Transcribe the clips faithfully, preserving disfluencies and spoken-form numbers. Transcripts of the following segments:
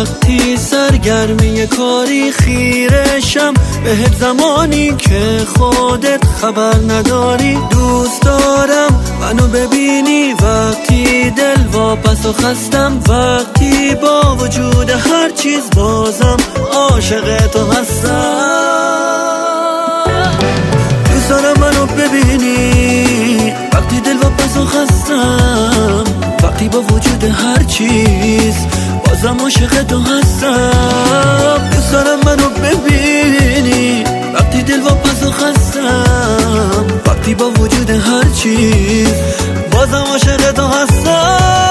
وقتی سرگرمی کاری خیرشم بهت زمانی که خودت خبر نداری. دوست دارم منو ببینی وقتی دل واپس و خستم، وقتی با وجود هر چیز بازم عاشق تو هستم. دوست دارم منو ببینی وقتی دل واپس و خستم، وقتی با وجود هر چیز بازم عاشق تو هستم. دوست دارم منو ببینی وقتی دل واپس و خستم، وقتی با وجود هر چیز بازم عاشق تو هستم.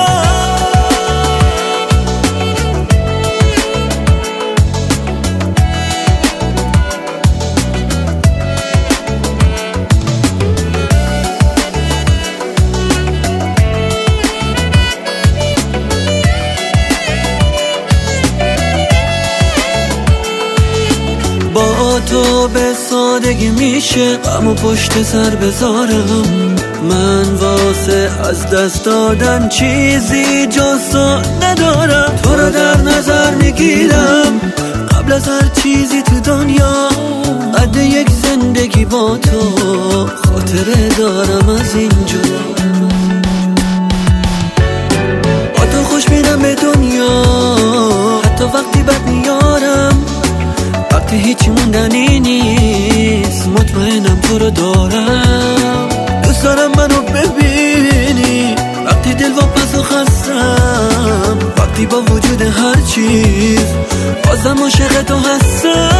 با تو به سادگی میشه غمو پشت سر بذارم. من واسه از دست دادن چیزی جز تو ندارم. تو رو در نظر میگیرم قبل از هر چیزی تو دنیا. قد یک زندگی با تو خاطره دارم از اینجا. با تو خوش میرم به دنیا حتی وقتی بد میارم، وقتی هیچی موندنی نیست مطمئنم تو رو دارم. دوست دارم منو ببینی وقتی دل واپس و خستم، وقتی با وجود هر چیز بازم عاشق تو هستم.